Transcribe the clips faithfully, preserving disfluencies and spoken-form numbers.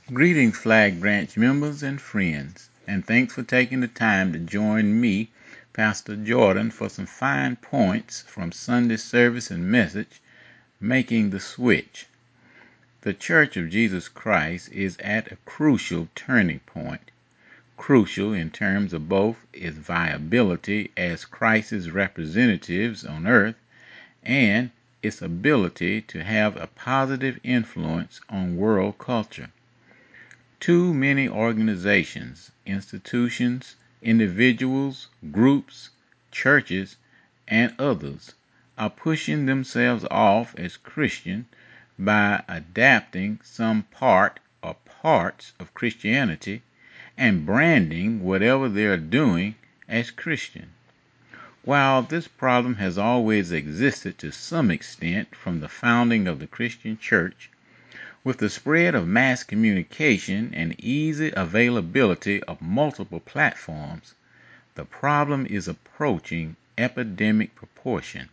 Greetings, Flag Branch members and friends, and thanks for taking the time to join me, Pastor Jordan, for some fine points from Sunday service and message, Making the Switch. The Church of Jesus Christ is at a crucial turning point. Crucial in terms of both its viability as Christ's representatives on earth and its ability to have a positive influence on world culture. Too many organizations, institutions, individuals, groups, churches, and others are pushing themselves off as Christian by adapting some part or parts of Christianity and branding whatever they are doing as Christian. While this problem has always existed to some extent from the founding of the Christian Church, with the spread of mass communication and easy availability of multiple platforms, the problem is approaching epidemic proportion.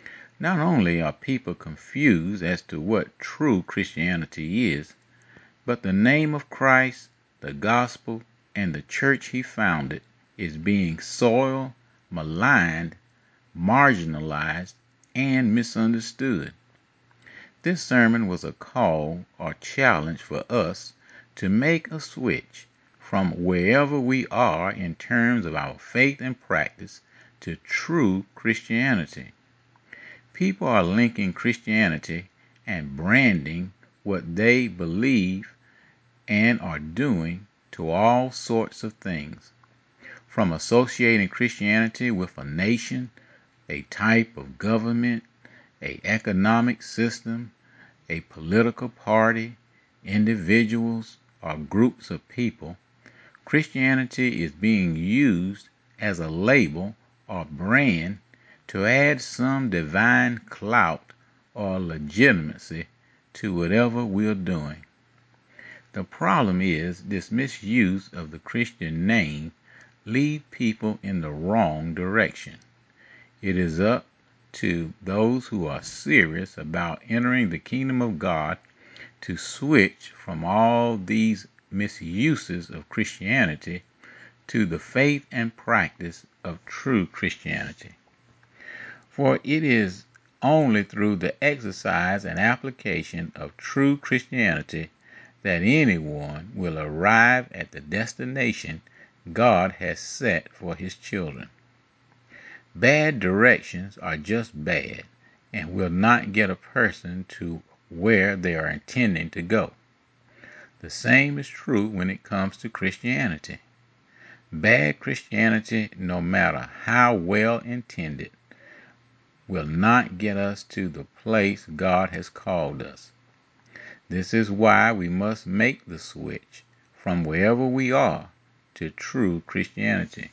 Not only are people confused as to what true Christianity is, but the name of Christ, the gospel, and the church he founded is being soiled, maligned, marginalized, and misunderstood. This sermon was a call or challenge for us to make a switch from wherever we are in terms of our faith and practice to true Christianity. People are linking Christianity and branding what they believe and are doing to all sorts of things, from associating Christianity with a nation, a type of government, an economic system, a political party, individuals, or groups of people. Christianity is being used as a label or brand to add some divine clout or legitimacy to whatever we're doing. The problem is this misuse of the Christian name leads people in the wrong direction. It is up to those who are serious about entering the kingdom of God to switch from all these misuses of Christianity to the faith and practice of true Christianity. For it is only through the exercise and application of true Christianity that anyone will arrive at the destination God has set for his children. Bad directions are just bad and will not get a person to where they are intending to go. The same is true when it comes to Christianity. Bad Christianity, no matter how well intended, will not get us to the place God has called us. This is why we must make the switch from wherever we are to true Christianity.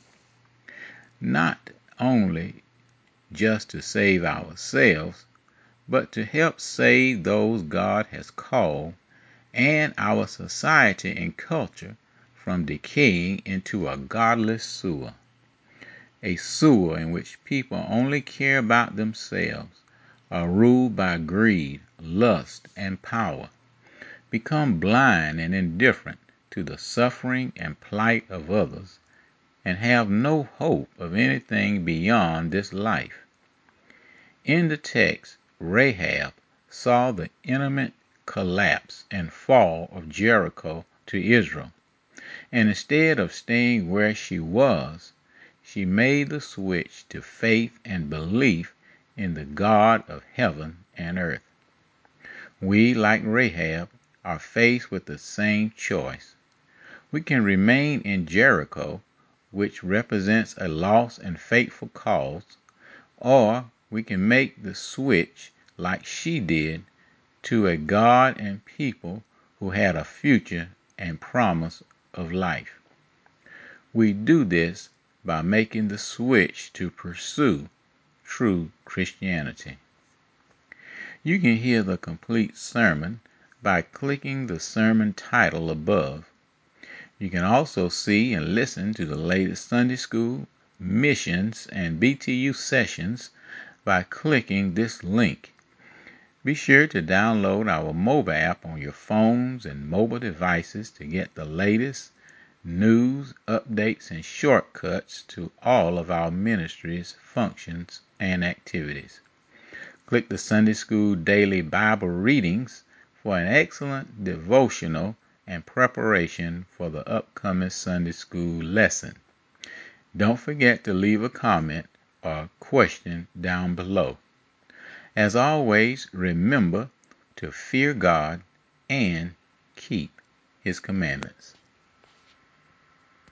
Not only just to save ourselves, but to help save those God has called and our society and culture from decaying into a godless sewer. A sewer in which people only care about themselves, are ruled by greed, lust, and power, become blind and indifferent to the suffering and plight of others, and have no hope of anything beyond this life. In the text, Rahab saw the imminent collapse and fall of Jericho to Israel, and instead of staying where she was, she made the switch to faith and belief in the God of heaven and earth. We, like Rahab, are faced with the same choice. We can remain in Jericho, which represents a lost and faithful cause, or we can make the switch like she did to a God and people who had a future and promise of life. We do this by making the switch to pursue true Christianity. You can hear the complete sermon by clicking the sermon title above. You can also see and listen to the latest Sunday School, missions, and B T U sessions by clicking this link. Be sure to download our mobile app on your phones and mobile devices to get the latest news, updates, and shortcuts to all of our ministries, functions, and activities. Click the Sunday School Daily Bible Readings for an excellent devotional and preparation for the upcoming Sunday School lesson. Don't forget to leave a comment or question down below. As always, remember to fear God and keep His commandments.